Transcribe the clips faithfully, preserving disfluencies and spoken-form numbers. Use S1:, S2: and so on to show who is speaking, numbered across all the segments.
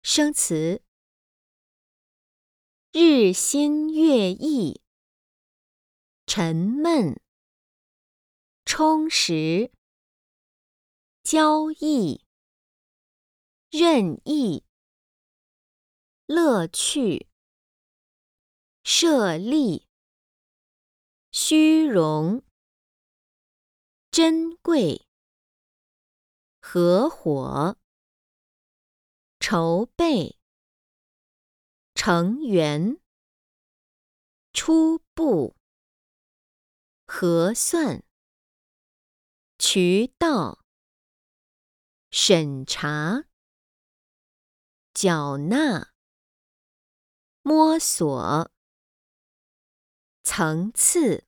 S1: 生词：日新月异，沉闷，充实，交易，任意，乐趣，设立，虚荣，珍贵，合伙，筹备，成员，初步，核算，渠道，审查，缴纳，摸索，层次，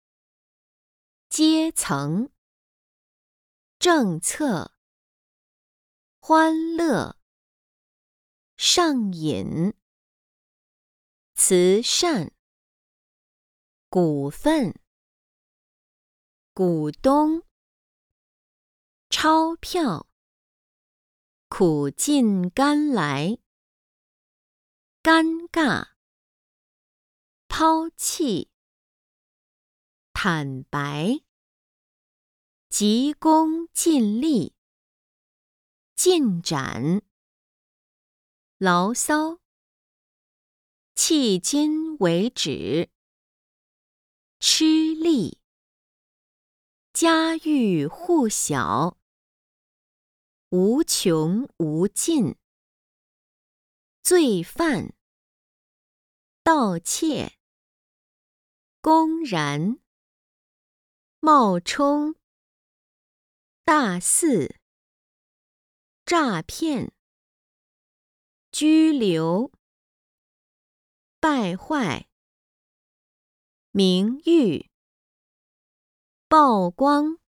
S1: 阶层，政策，欢乐，上瘾，慈善，股份，股东，钞票，苦尽甘来，尴尬，抛弃，坦白，急功近利，进展，牢骚，迄今为止，吃力，家喻户晓，无穷无尽，罪犯，盗窃，公然，冒充，大肆，诈骗，拘留，败坏，名誉，曝光，